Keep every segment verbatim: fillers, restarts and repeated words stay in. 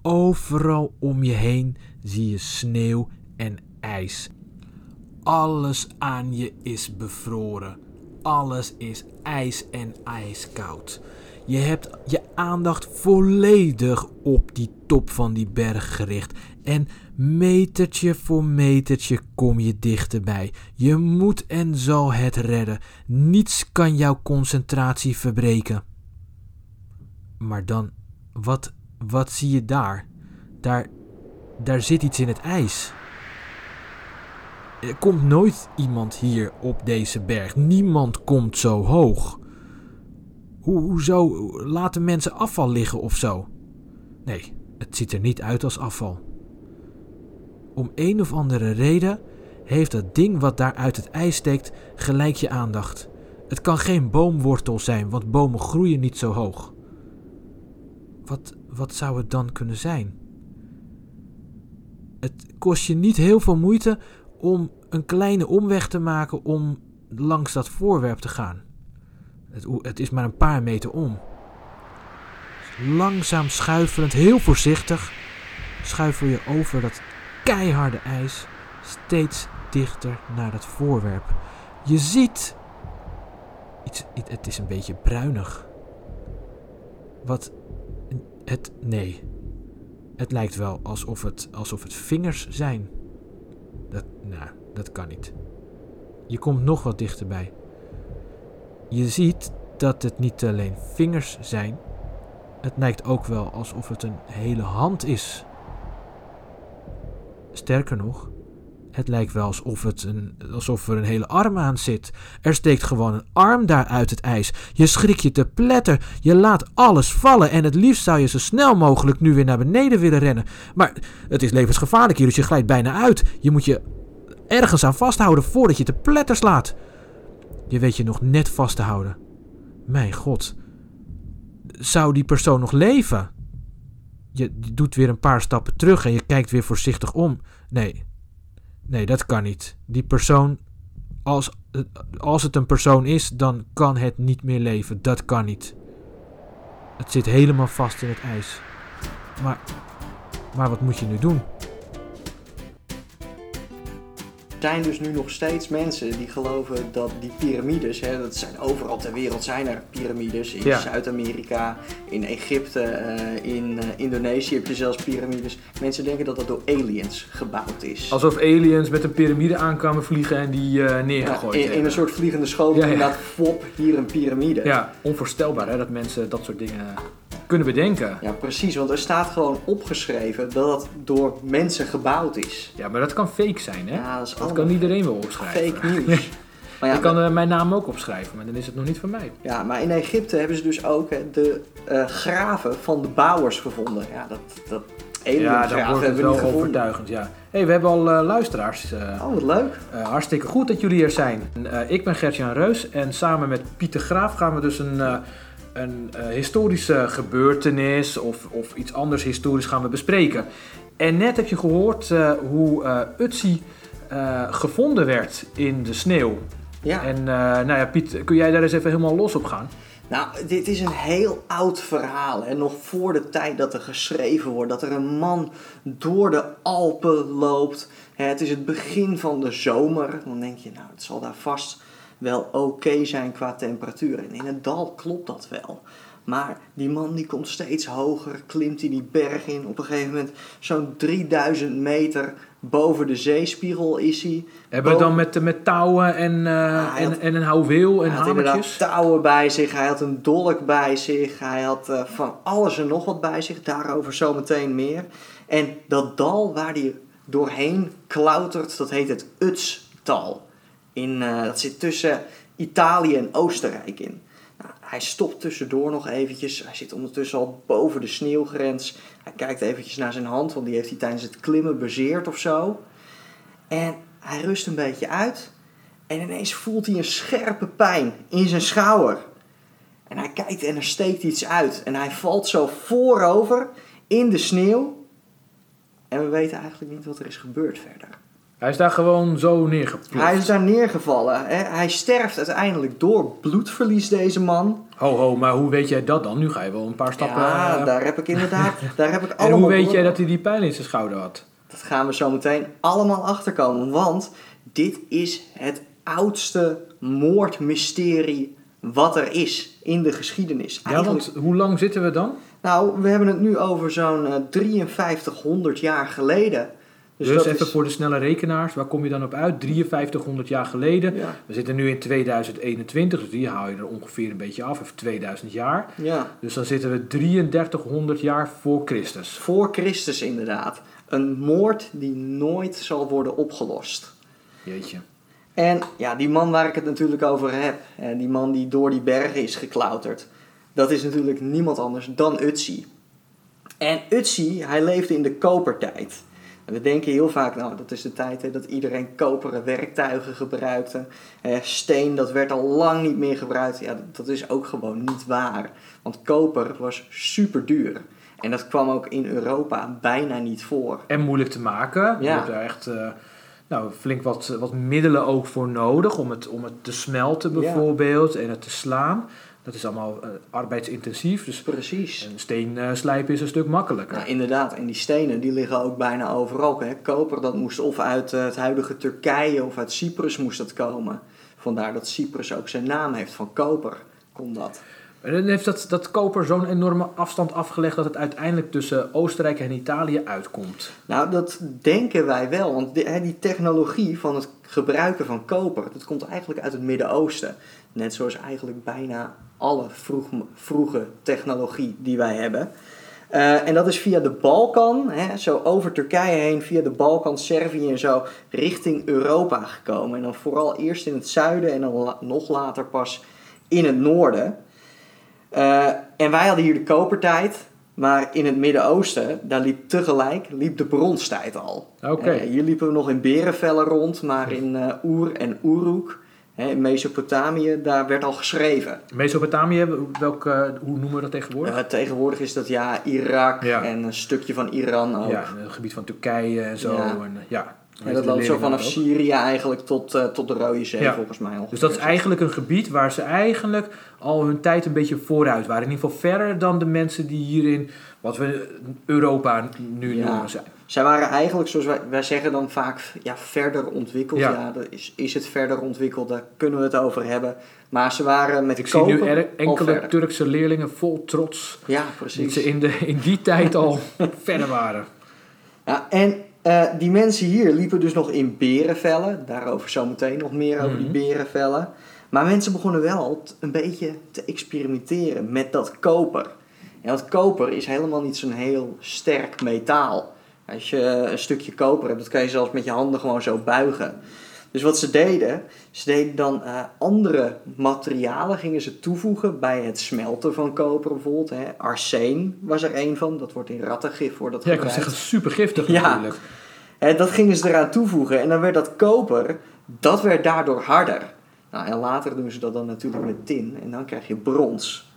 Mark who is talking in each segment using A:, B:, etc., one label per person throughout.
A: Overal om je heen zie je sneeuw en ijs. Alles aan je is bevroren. Alles is ijs en ijskoud. Je hebt je aandacht volledig op die top van die berg gericht. En metertje voor metertje kom je dichterbij. Je moet en zal het redden. Niets kan jouw concentratie verbreken. Maar dan, wat, wat zie je daar? Daar, daar zit iets in het ijs. Er komt nooit iemand hier op deze berg. Niemand komt zo hoog. Hoe, hoezo laten mensen afval liggen of zo? Nee, het ziet er niet uit als afval. Om een of andere reden heeft dat ding wat daar uit het ijs steekt gelijk je aandacht. Het kan geen boomwortel zijn, want bomen groeien niet zo hoog. Wat, wat zou het dan kunnen zijn? Het kost je niet heel veel moeite om een kleine omweg te maken om langs dat voorwerp te gaan. Het, het is maar een paar meter om. Langzaam schuifelend, heel voorzichtig, schuifel je over dat keiharde ijs steeds dichter naar dat voorwerp. Je ziet iets, het is een beetje bruinig. Wat, het, nee, het lijkt wel alsof het, alsof het vingers zijn. Dat, nou, dat kan niet. Je komt nog wat dichterbij. Je ziet dat het niet alleen vingers zijn. Het lijkt ook wel alsof het een hele hand is. Sterker nog, het lijkt wel alsof, het een, alsof er een hele arm aan zit. Er steekt gewoon een arm daar uit het ijs. Je schrik je te pletter. Je laat alles vallen en het liefst zou je zo snel mogelijk nu weer naar beneden willen rennen. Maar het is levensgevaarlijk hier, dus je glijdt bijna uit. Je moet je ergens aan vasthouden voordat je te pletter slaat. Je weet je nog net vast te houden. Mijn god. Zou die persoon nog leven? Je doet weer een paar stappen terug en je kijkt weer voorzichtig om. Nee. Nee, dat kan niet. Die persoon, als, als het een persoon is, dan kan het niet meer leven. Dat kan niet. Het zit helemaal vast in het ijs. Maar, maar wat moet je nu doen?
B: Er zijn dus nu nog steeds mensen die geloven dat die piramides, hè, dat zijn overal ter wereld zijn er piramides. In ja. Zuid-Amerika, in Egypte, uh, in uh, Indonesië heb je zelfs piramides. Mensen denken dat dat door aliens gebouwd is.
A: Alsof aliens met een piramide aankwamen vliegen en die uh, neergegooid
B: ja, in,
A: hebben.
B: in een soort vliegende schotel, ja, ja. Inderdaad, flop, hier een piramide.
A: Ja, onvoorstelbaar hè, dat mensen dat soort dingen kunnen bedenken.
B: Ja, precies, want er staat gewoon opgeschreven dat het door mensen gebouwd is.
A: Ja, maar dat kan fake zijn, hè?
B: Ja, dat is
A: dat kan iedereen wel opschrijven.
B: Fake nieuws.
A: Maar ja, ik kan uh, mijn naam ook opschrijven, maar dan is het nog niet van mij.
B: Ja, maar in Egypte hebben ze dus ook hè, de uh, graven van de bouwers gevonden. Ja, dat, dat alien-graven
A: ja, dat
B: hebben we niet gevonden.
A: Overtuigend, ja. Hey, we hebben al uh, luisteraars. Uh,
B: oh, wat leuk.
A: Uh, hartstikke goed dat jullie er zijn. Uh, ik ben Gert-Jan Reus en samen met Pieter Graaf gaan we dus een... Uh, een uh, historische gebeurtenis of, of iets anders historisch gaan we bespreken. En net heb je gehoord uh, hoe uh, Ötzi uh, gevonden werd in de sneeuw.
B: Ja.
A: En uh, nou ja, Piet, kun jij daar eens even helemaal los op gaan?
B: Nou, dit is een heel oud verhaal. Hè? Nog voor de tijd dat er geschreven wordt. Dat er een man door de Alpen loopt. Hè, het is het begin van de zomer. Dan denk je, nou, het zal daar vast wel oké okay zijn qua temperatuur. En in het dal klopt dat wel. Maar die man die komt steeds hoger, klimt hij die berg in. Op een gegeven moment zo'n drieduizend meter boven de zeespiegel is hij.
A: Hebben we dan met, met touwen en, uh, ja, en, had, en een houweel en
B: hij
A: hamertjes?
B: Hij had touwen bij zich, hij had een dolk bij zich. Hij had uh, van alles en nog wat bij zich. Daarover zometeen meer. En dat dal waar hij doorheen klautert, dat heet het Ötztal. In, uh, dat zit tussen Italië en Oostenrijk in. Nou, hij stopt tussendoor nog eventjes. Hij zit ondertussen al boven de sneeuwgrens. Hij kijkt eventjes naar zijn hand, want die heeft hij tijdens het klimmen bezeerd of zo. En hij rust een beetje uit. En ineens voelt hij een scherpe pijn in zijn schouder. En hij kijkt en er steekt iets uit. En hij valt zo voorover in de sneeuw. En we weten eigenlijk niet wat er is gebeurd verder.
A: Hij is daar gewoon zo neergeploft.
B: Hij is daar neergevallen. Hè? Hij sterft uiteindelijk door bloedverlies, deze man.
A: Ho, ho, maar hoe weet jij dat dan? Nu ga je wel een paar stappen...
B: Ja,
A: uh...
B: daar heb ik inderdaad... daar heb ik
A: en
B: allemaal
A: hoe weet
B: door.
A: jij dat hij die pijn in zijn schouder had?
B: Dat gaan we zo meteen allemaal achterkomen. Want dit is het oudste moordmysterie wat er is in de geschiedenis.
A: Ja, want hoe lang zitten we dan?
B: Nou, we hebben het nu over zo'n uh, drieënvijftighonderd jaar geleden.
A: Dus,
B: Dus,
A: dus
B: dat
A: even
B: is...
A: voor de snelle rekenaars, waar kom je dan op uit? drieënvijftighonderd jaar geleden.
B: Ja.
A: We zitten nu in tweeduizend eenentwintig, dus die haal je er ongeveer een beetje af, even tweeduizend jaar.
B: Ja.
A: Dus dan zitten we drieëndertighonderd jaar voor Christus.
B: Voor Christus inderdaad. Een moord die nooit zal worden opgelost.
A: Jeetje.
B: En ja, die man waar ik het natuurlijk over heb, hè, die man die door die bergen is geklauterd, dat is natuurlijk niemand anders dan Ötzi. En Ötzi, hij leefde in de kopertijd. En we denken heel vaak, nou, dat is de tijd hè, dat iedereen koperen werktuigen gebruikte. Eh, steen, dat werd al lang niet meer gebruikt. Ja, dat, dat is ook gewoon niet waar. Want koper was super duur. En dat kwam ook in Europa bijna niet voor.
A: En moeilijk te maken.
B: Ja.
A: Je hebt daar echt uh, nou, flink wat, wat middelen ook voor nodig om het, om het te smelten bijvoorbeeld ja. en het te slaan. Dat is allemaal uh, arbeidsintensief. Dus
B: precies.
A: Een steen uh, slijpen is een stuk makkelijker.
B: Nou, inderdaad. En die stenen die liggen ook bijna overal. Hè. Koper dat moest of uit uh, het huidige Turkije of uit Cyprus moest dat komen. Vandaar dat Cyprus ook zijn naam heeft. Van koper komt dat.
A: En dan heeft dat, dat koper zo'n enorme afstand afgelegd dat het uiteindelijk tussen Oostenrijk en Italië uitkomt.
B: Nou, dat denken wij wel. Want die, hè, die technologie van het gebruiken van koper, dat komt eigenlijk uit het Midden-Oosten. Net zoals eigenlijk bijna alle vroeg, vroege technologie die wij hebben. Uh, en dat is via de Balkan, hè, zo over Turkije heen, via de Balkan, Servië en zo, richting Europa gekomen. En dan vooral eerst in het zuiden en dan la- nog later pas in het noorden. Uh, en wij hadden hier de kopertijd, maar in het Midden-Oosten, daar liep tegelijk liep de bronstijd al.
A: Oké. Okay.
B: Uh, hier liepen we nog in berenvellen rond, maar in uh, Oer en Uruk, hè, in Mesopotamië, daar werd al geschreven.
A: Mesopotamië, welk, uh, hoe noemen we dat tegenwoordig?
B: Uh, tegenwoordig is dat ja Irak
A: ja.
B: en een stukje van Iran ook.
A: Ja, het gebied van Turkije en zo.
B: Ja.
A: En, ja.
B: En dat loopt zo vanaf Syrië eigenlijk tot, uh, tot de Rode Zee ja. volgens mij ongeveer.
A: Dus dat is eigenlijk een gebied waar ze eigenlijk al hun tijd een beetje vooruit waren. In ieder geval verder dan de mensen die hier in wat we Europa nu
B: ja.
A: noemen zijn.
B: Zij waren eigenlijk, zoals wij, wij zeggen dan vaak, ja, verder ontwikkeld. Ja,
A: ja
B: dat is, is het verder ontwikkeld, daar kunnen we het over hebben. Maar ze waren met
A: Ik
B: koper
A: zie nu er, enkele Turkse leerlingen vol trots.
B: Ja, precies.
A: Dat ze in, de, in die tijd al verder waren.
B: Ja, en uh, die mensen hier liepen dus nog in berenvellen. Daarover zometeen nog meer over mm-hmm. die berenvellen. Maar mensen begonnen wel t- een beetje te experimenteren met dat koper. En dat koper is helemaal niet zo'n heel sterk metaal. Als je een stukje koper hebt, dat kan je zelfs met je handen gewoon zo buigen. Dus wat ze deden, ze deden dan uh, andere materialen gingen ze toevoegen bij het smelten van koper bijvoorbeeld. Hè. Arsen was er één van, dat wordt in rattengif wordt dat
A: ja,
B: gebruikt.
A: ik kan zeggen super giftig
B: ja.
A: natuurlijk.
B: Hè, dat gingen ze eraan toevoegen en dan werd dat koper, dat werd daardoor harder. Nou, en later doen ze dat dan natuurlijk met tin en dan krijg je brons.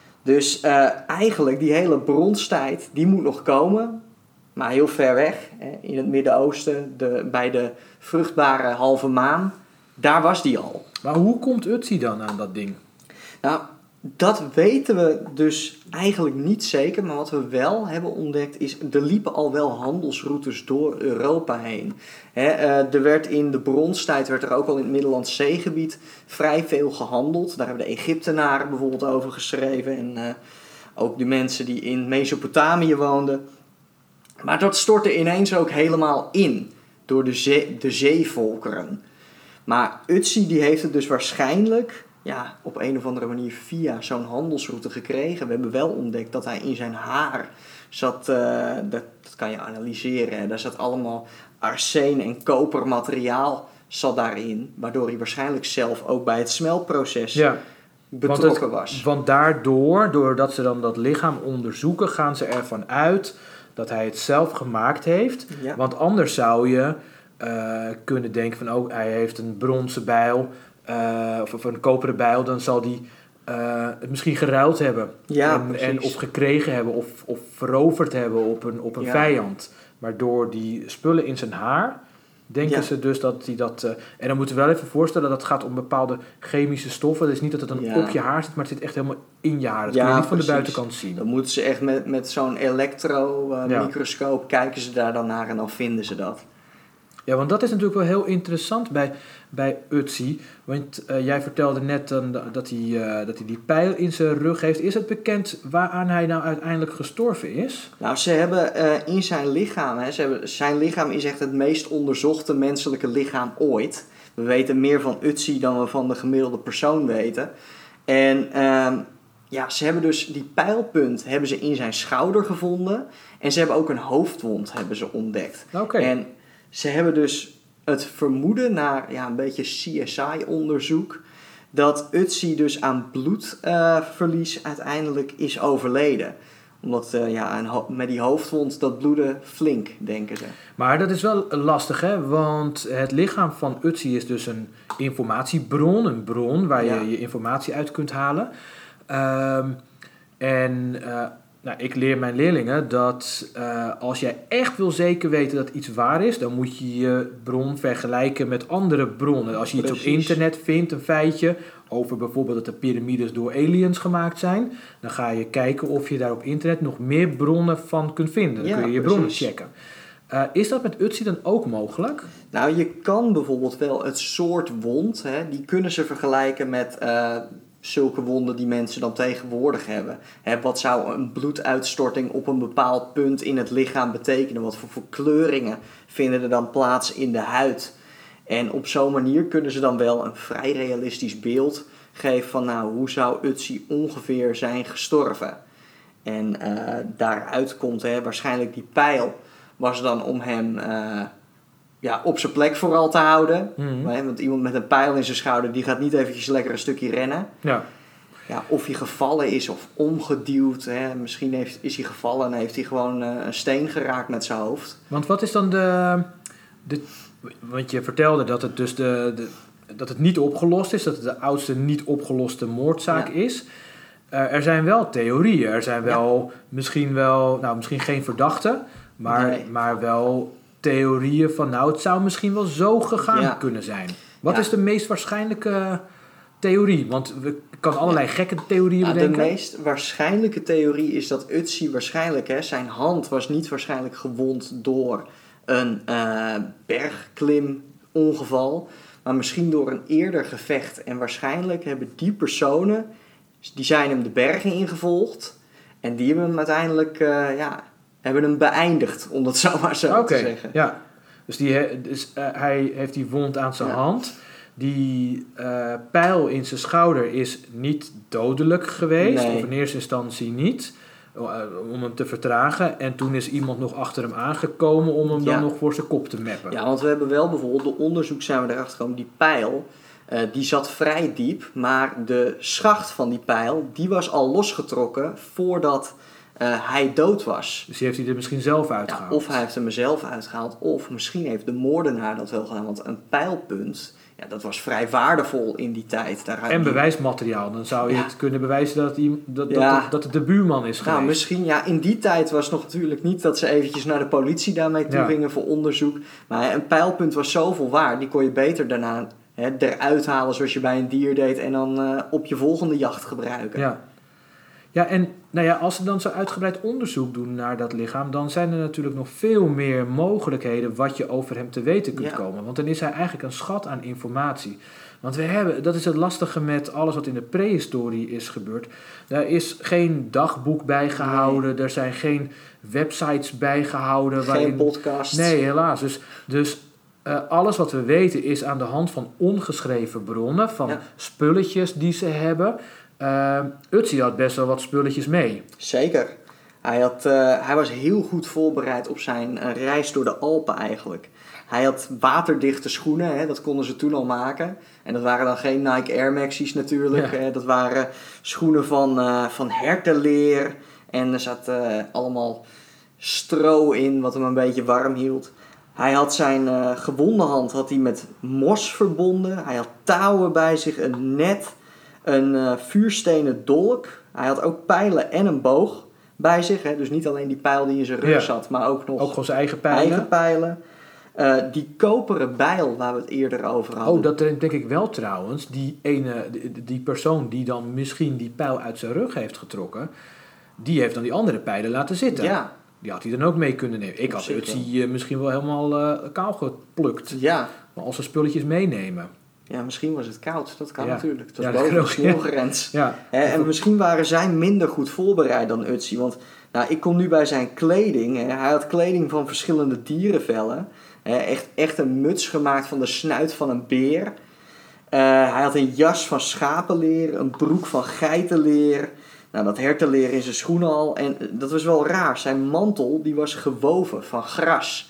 B: Dus uh, eigenlijk die hele bronstijd, die moet nog komen. Maar heel ver weg, hè, in het Midden-Oosten, de, bij de vruchtbare halve maan, daar was die al.
A: Maar hoe komt Ötzi dan aan dat ding?
B: Nou, dat weten we dus eigenlijk niet zeker. Maar wat we wel hebben ontdekt is, er liepen al wel handelsroutes door Europa heen. Hè, uh, er werd in de bronstijd, werd er ook al in het Middellandse Zeegebied vrij veel gehandeld. Daar hebben de Egyptenaren bijvoorbeeld over geschreven. En uh, ook de mensen die in Mesopotamië woonden. Maar dat stortte ineens ook helemaal in door de, zee, de zeevolkeren. Maar Ötzi die heeft het dus waarschijnlijk ja, op een of andere manier via zo'n handelsroute gekregen. We hebben wel ontdekt dat hij in zijn haar zat, uh, dat, dat kan je analyseren, hè. Daar zat allemaal arsen en kopermateriaal zat daarin. Waardoor hij waarschijnlijk zelf ook bij het smeltproces ja, betrokken
A: want het,
B: was.
A: Want daardoor, doordat ze dan dat lichaam onderzoeken, gaan ze ervan uit dat hij het zelf gemaakt heeft. Ja. Want anders zou je uh, kunnen denken van, oh, hij heeft een bronzen bijl uh, of, of een koperen bijl, dan zal hij uh, het misschien geruild hebben.
B: Ja,
A: en, en of gekregen hebben of, of veroverd hebben op een, op een ja. vijand. Maar door die spullen in zijn haar denken
B: Ja.
A: ze dus dat hij dat... Uh, en dan moeten we wel even voorstellen dat het gaat om bepaalde chemische stoffen. Het is niet dat het dan
B: Ja.
A: op je haar zit, maar het zit echt helemaal in je haar. Dat
B: Ja,
A: kun je niet van
B: precies.
A: de buitenkant zien.
B: Dan moeten ze echt met, met zo'n elektro-microscoop
A: Ja.
B: kijken ze daar dan naar en dan vinden ze dat.
A: Ja, want dat is natuurlijk wel heel interessant bij, bij Ötzi. Want uh, jij vertelde net uh, dat, hij, uh, dat hij die pijl in zijn rug heeft. Is het bekend waaraan hij nou uiteindelijk gestorven is?
B: Nou, ze hebben uh, in zijn lichaam... Hè, ze hebben, zijn lichaam is echt het meest onderzochte menselijke lichaam ooit. We weten meer van Ötzi dan we van de gemiddelde persoon weten. En uh, ja, ze hebben dus die pijlpunt hebben ze in zijn schouder gevonden. En ze hebben ook een hoofdwond hebben ze ontdekt.
A: Oké. Okay.
B: En ze hebben dus het vermoeden naar ja, een beetje C S I-onderzoek... dat Ötzi dus aan bloedverlies uh, uiteindelijk is overleden. Omdat uh, ja, een ho- met die hoofdwond dat bloedde flink, denken ze.
A: Maar dat is wel lastig, hè? Want het lichaam van Ötzi is dus een informatiebron. Een bron waar je ja. je informatie uit kunt halen. Um, en... Uh, Nou, ik leer mijn leerlingen dat uh, als jij echt wil zeker weten dat iets waar is, dan moet je je bron vergelijken met andere bronnen. Als je Precies. iets op internet vindt, een feitje over bijvoorbeeld dat de piramides door aliens gemaakt zijn, dan ga je kijken of je daar op internet nog meer bronnen van kunt vinden. Dan ja, kun je je bronnen checken. Uh, is dat met Ötzi dan ook mogelijk?
B: Nou, je kan bijvoorbeeld wel het soort wond, hè, die kunnen ze vergelijken met... Uh, zulke wonden die mensen dan tegenwoordig hebben. Hè, wat zou een bloeduitstorting op een bepaald punt in het lichaam betekenen? Wat voor verkleuringen vinden er dan plaats in de huid? En op zo'n manier kunnen ze dan wel een vrij realistisch beeld geven van... nou, hoe zou Ötzi ongeveer zijn gestorven? En uh, daaruit komt hè, waarschijnlijk die pijl was dan om hem... Uh, Ja, op zijn plek vooral te houden. Mm-hmm. Want iemand met een pijl in zijn schouder... die gaat niet eventjes lekker een stukje rennen.
A: Ja.
B: Ja, of hij gevallen is of omgeduwd. Hè. Misschien heeft, is hij gevallen en heeft hij gewoon uh, een steen geraakt met zijn hoofd.
A: Want wat is dan de... de want je vertelde dat het dus de, de, dat het niet opgelost is. Dat het de oudste niet opgeloste moordzaak ja. is. Uh, er zijn wel theorieën. Er zijn wel ja. misschien wel... Nou, misschien geen verdachten. Maar, nee. maar wel... theorieën van, nou, het zou misschien wel zo gegaan ja. kunnen zijn. Wat ja. is de meest waarschijnlijke theorie? Want we kan allerlei ja. gekke theorieën
B: ja,
A: bedenken.
B: De meest waarschijnlijke theorie is dat Ötzi waarschijnlijk, hè, zijn hand was niet waarschijnlijk gewond door een uh, bergklimongeval, maar misschien door een eerder gevecht. En waarschijnlijk hebben die personen, die zijn hem de bergen ingevolgd en die hebben hem uiteindelijk, uh, ja... hebben hem beëindigd, om dat zo maar zo okay, te zeggen.
A: Ja, dus, die, dus uh, hij heeft die wond aan zijn ja. hand. Die uh, pijl in zijn schouder is niet dodelijk geweest, nee. of in eerste instantie niet, uh, om hem te vertragen. En toen is iemand nog achter hem aangekomen om hem ja. dan nog voor zijn kop te meppen.
B: Ja, want we hebben wel bijvoorbeeld, door onderzoek zijn we erachter gekomen, die pijl, uh, die zat vrij diep, maar de schacht van die pijl, die was al losgetrokken voordat... Uh, hij dood was.
A: Dus die heeft hij er misschien zelf uitgehaald?
B: Ja, of hij heeft hem er zelf uitgehaald, of misschien heeft de moordenaar dat wel gedaan. Want een pijlpunt, ja, dat was vrij waardevol in die tijd. Daar
A: en bewijsmateriaal, dan zou je ja. het kunnen bewijzen dat, die, dat, ja. dat, dat het de buurman is geweest.
B: Nou, misschien, ja, in die tijd was het nog natuurlijk niet dat ze eventjes naar de politie daarmee toe ja. gingen voor onderzoek. Maar een pijlpunt was zoveel waard, die kon je beter daarna hè, eruit halen zoals je bij een dier deed en dan uh, op je volgende jacht gebruiken.
A: Ja. Ja, en nou ja, als ze dan zo uitgebreid onderzoek doen naar dat lichaam, dan zijn er natuurlijk nog veel meer mogelijkheden wat je over hem te weten kunt ja. komen. Want dan is hij eigenlijk een schat aan informatie. Want we hebben, dat is het lastige met alles wat in de prehistorie is gebeurd. Daar is geen dagboek bijgehouden, nee. er zijn geen websites bijgehouden.
B: Geen
A: waarin,
B: podcast.
A: Nee, helaas. Dus, dus uh, alles wat we weten is aan de hand van ongeschreven bronnen, van ja. spulletjes die ze hebben. Uh, Ötzi had best wel wat spulletjes mee.
B: Zeker. Hij, had, uh, hij was heel goed voorbereid op zijn uh, reis door de Alpen eigenlijk. Hij had waterdichte schoenen, hè, dat konden ze toen al maken. En dat waren dan geen Nike Air Max's natuurlijk. Ja. Hè, dat waren schoenen van, uh, van hertenleer. En er zat uh, allemaal stro in wat hem een beetje warm hield. Hij had zijn uh, gewonde hand had hij met mos verbonden. Hij had touwen bij zich, een net... Een uh, vuurstenen dolk. Hij had ook pijlen en een boog bij zich. Hè? Dus niet alleen die pijl die in zijn rug ja. zat, maar ook nog
A: ook gewoon zijn eigen pijlen.
B: Eigen pijlen. Uh, die koperen bijl waar we het eerder over hadden.
A: Oh, dat denk ik wel trouwens. Die ene, die, die persoon die dan misschien die pijl uit zijn rug heeft getrokken, die heeft dan die andere pijlen laten zitten.
B: Ja.
A: Die had hij dan ook mee kunnen nemen. Ik had Ötzi uh, misschien wel helemaal uh, kaal geplukt.
B: Ja.
A: Maar als ze spulletjes meenemen.
B: Ja, misschien was het koud. Dat kan
A: ja.
B: natuurlijk. Het was
A: ja,
B: boven de sneeuwgrens.
A: Ja.
B: He, en misschien waren zij minder goed voorbereid dan Ötzi. Want nou, ik kom nu bij zijn kleding. He. Hij had kleding van verschillende dierenvellen. He, echt, echt een muts gemaakt van de snuit van een beer. Uh, hij had een jas van schapenleer. Een broek van geitenleer. Nou, dat hertenleer in zijn schoenen al. En dat was wel raar. Zijn mantel die was gewoven van gras.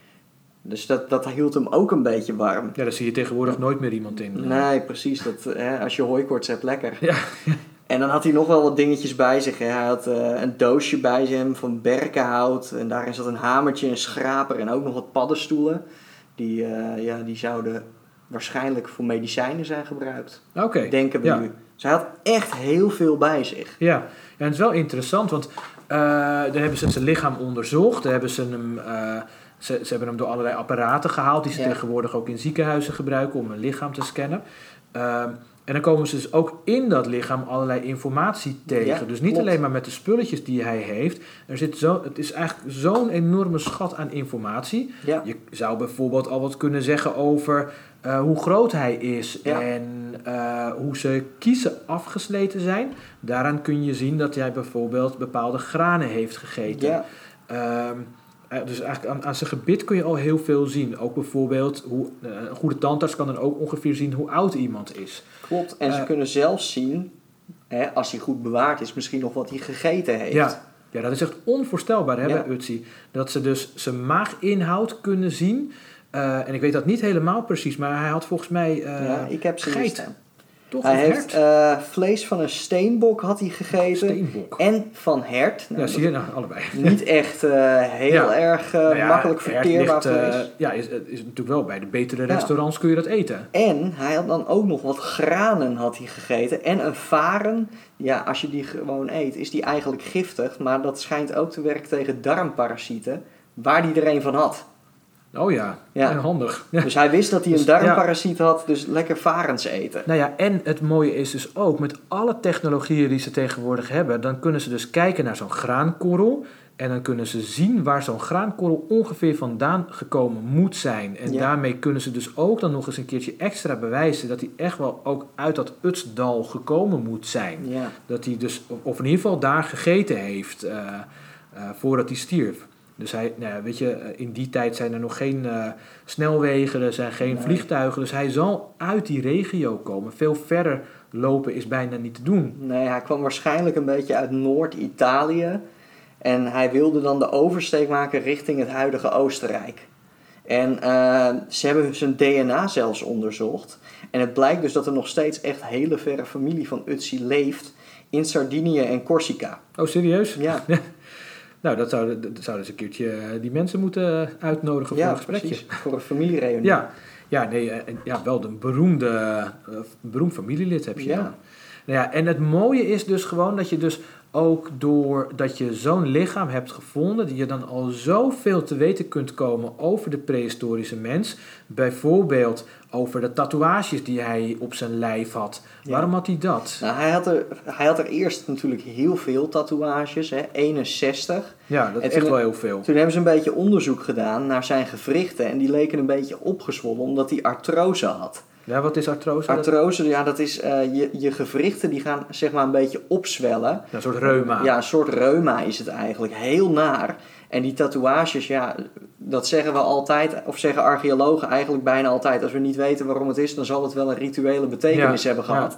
B: Dus dat, dat hield hem ook een beetje warm.
A: Ja, daar zie je tegenwoordig ja. nooit meer iemand in.
B: Nee, precies. Dat, hè, als je hooikoorts hebt, lekker.
A: Ja.
B: En dan had hij nog wel wat dingetjes bij zich. Hè. Hij had uh, een doosje bij hem van berkenhout. En daarin zat een hamertje, een schraper en ook nog wat paddenstoelen. Die, uh, ja, die zouden waarschijnlijk voor medicijnen zijn gebruikt.
A: Oké. Okay.
B: Denken we
A: ja.
B: nu. Dus hij had echt heel veel bij zich.
A: Ja, ja en het is wel interessant, want uh, daar hebben ze zijn lichaam onderzocht. Daar hebben ze hem... Uh, Ze, ze hebben hem door allerlei apparaten gehaald die ze ja. tegenwoordig ook in ziekenhuizen gebruiken om een lichaam te scannen. Uh, en dan komen ze dus ook in dat lichaam allerlei informatie tegen.
B: Ja,
A: dus niet
B: klopt.
A: alleen maar met de spulletjes die hij heeft. Er zit zo, het is eigenlijk zo'n enorme schat aan informatie.
B: Ja.
A: Je zou bijvoorbeeld al wat kunnen zeggen over uh, hoe groot hij is ja. en uh, hoe zijn kiezen afgesleten zijn. Daaraan kun je zien dat hij bijvoorbeeld bepaalde granen heeft gegeten.
B: Ja.
A: Um, Dus eigenlijk aan, aan zijn gebit kun je al heel veel zien. Ook bijvoorbeeld, hoe, uh, een goede tandarts kan dan ook ongeveer zien hoe oud iemand is.
B: Klopt, en uh, ze kunnen zelfs zien, hè, als hij goed bewaard is, misschien nog wat hij gegeten heeft.
A: Ja, ja dat is echt onvoorstelbaar hè,
B: ja.
A: bij Ötzi. Dat ze dus zijn maaginhoud kunnen zien. Uh, en ik weet dat niet helemaal precies, maar hij had volgens mij uh,
B: ja, ik heb ze
A: geit.
B: staan.
A: Toch,
B: hij heeft uh, vlees van een steenbok had hij gegeten.
A: Steenbok.
B: En van hert.
A: Nou, ja, zie je nou allebei.
B: Niet echt uh, heel
A: ja.
B: erg uh,
A: nou ja,
B: makkelijk verteerbaar
A: ligt, uh,
B: vlees.
A: Ja, is, is natuurlijk wel bij de betere restaurants ja. kun je dat eten.
B: En hij had dan ook nog wat granen had hij gegeten. En een varen. Ja, als je die gewoon eet, is die eigenlijk giftig. Maar dat schijnt ook te werken tegen darmparasieten. Waar die er een van had.
A: Oh ja, ja. En handig.
B: Dus hij wist dat hij een dus, darmparasiet ja. had, dus lekker varens eten.
A: Nou ja, en het mooie is dus ook, met alle technologieën die ze tegenwoordig hebben, dan kunnen ze dus kijken naar zo'n graankorrel en dan kunnen ze zien waar zo'n graankorrel ongeveer vandaan gekomen moet zijn. En ja. daarmee kunnen ze dus ook dan nog eens een keertje extra bewijzen dat hij echt wel ook uit dat Ötztal gekomen moet zijn.
B: Ja.
A: Dat hij dus, of in ieder geval daar gegeten heeft uh, uh, voordat hij stierf. Dus hij, nou ja, weet je, in die tijd zijn er nog geen uh, snelwegen, er zijn geen nee. vliegtuigen. Dus hij zal uit die regio komen. Veel verder lopen is bijna niet te doen.
B: Nee, hij kwam waarschijnlijk een beetje uit Noord-Italië. En hij wilde dan de oversteek maken richting het huidige Oostenrijk. En uh, ze hebben zijn D N A zelfs onderzocht. En het blijkt dus dat er nog steeds echt hele verre familie van Ötzi leeft in Sardinië en Corsica.
A: Oh, serieus?
B: Ja.
A: Nou, dat zouden dat zou dus een keertje die mensen moeten uitnodigen voor
B: ja,
A: een gesprekje.
B: Precies, voor een familiereunie.
A: Ja, ja, nee, ja, wel een beroemde, uh, beroemd familielid heb je.
B: Ja.
A: Nou ja, en het mooie is dus gewoon dat je dus ook doordat je zo'n lichaam hebt gevonden, dat je dan al zoveel te weten kunt komen over de prehistorische mens. Bijvoorbeeld over de tatoeages die hij op zijn lijf had. Ja. Waarom had hij dat?
B: Nou, hij, had er, hij had er eerst natuurlijk heel veel tatoeages, hè, eenenzestig.
A: Ja, dat is
B: en
A: echt
B: toen,
A: wel heel veel.
B: Toen hebben ze een beetje onderzoek gedaan naar zijn gewrichten en die leken een beetje opgezwollen omdat hij artrose had.
A: Ja, wat is artrose?
B: Artrose, ja, dat is uh, je, je gewrichten die gaan zeg maar een beetje opzwellen.
A: Ja, een soort reuma.
B: Ja, een soort reuma is het eigenlijk. Heel naar. En die tatoeages, ja, dat zeggen we altijd, of zeggen archeologen eigenlijk bijna altijd. Als we niet weten waarom het is, dan zal het wel een rituele betekenis ja, hebben gehad. Ja.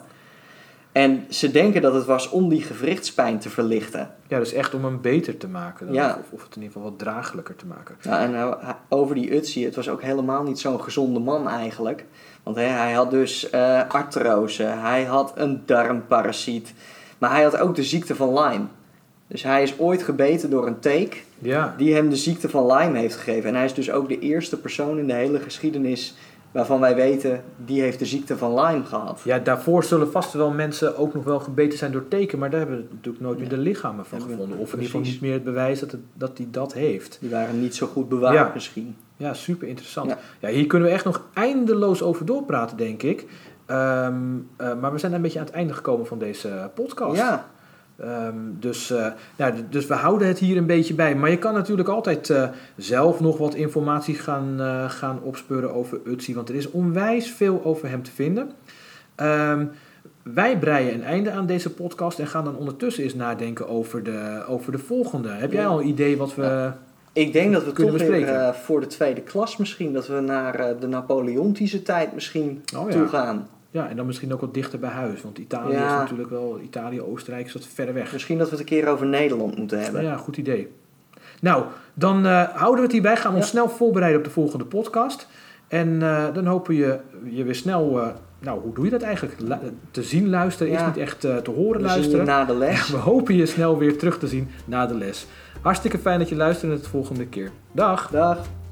B: En ze denken dat het was om die gewrichtspijn te verlichten.
A: Ja, dus echt om hem beter te maken. Dan,
B: ja.
A: of, of het in ieder geval wat draaglijker te maken.
B: Ja, en uh, over die Ötzi, het was ook helemaal niet zo'n gezonde man eigenlijk. Want hè, hij had dus uh, artrose, hij had een darmparasiet. Maar hij had ook de ziekte van Lyme. Dus hij is ooit gebeten door een teek
A: ja.
B: die hem de ziekte van Lyme heeft gegeven. En hij is dus ook de eerste persoon in de hele geschiedenis waarvan wij weten, die heeft de ziekte van Lyme gehad.
A: Ja, daarvoor zullen vast wel mensen ook nog wel gebeten zijn door teken, maar daar hebben we natuurlijk nooit meer de lichamen van gevonden. Of in ieder geval niet meer het bewijs dat hij dat, dat, dat heeft.
B: Die waren niet zo goed bewaard
A: ja.
B: misschien.
A: Ja, super interessant.
B: Ja.
A: Ja, hier kunnen we echt nog eindeloos over doorpraten, denk ik. Um, uh, maar we zijn een beetje aan het einde gekomen van deze podcast.
B: Ja.
A: Um, dus, uh, nou, dus we houden het hier een beetje bij. Maar je kan natuurlijk altijd uh, zelf nog wat informatie gaan, uh, gaan opspeuren over Ötzi. Want er is onwijs veel over hem te vinden. Um, wij breien een einde aan deze podcast en gaan dan ondertussen eens nadenken over de, over de volgende. Heb jij al een idee wat we... Ja.
B: Ik denk dat we
A: kunnen
B: toch
A: bespreken?
B: weer uh, voor de tweede klas misschien, dat we naar uh, de Napoleontische tijd misschien
A: oh,
B: toe
A: ja.
B: gaan.
A: Ja, en dan misschien ook wat dichter bij huis. Want Italië
B: ja.
A: is natuurlijk wel... Italië, Oostenrijk is wat verder weg.
B: Misschien dat we het een keer over Nederland moeten hebben.
A: Ja, goed idee. Nou, dan uh, houden we het hierbij. Gaan we ja. ons snel voorbereiden op de volgende podcast. En uh, dan hopen we je, je weer snel... Uh, nou, hoe doe je dat eigenlijk? La- te zien luisteren ja. is niet echt uh, te horen
B: we
A: luisteren.
B: Zien je na de les.
A: We hopen je snel weer terug te zien na de les. Hartstikke fijn dat je luistert en tot de volgende keer. Dag!
B: Dag!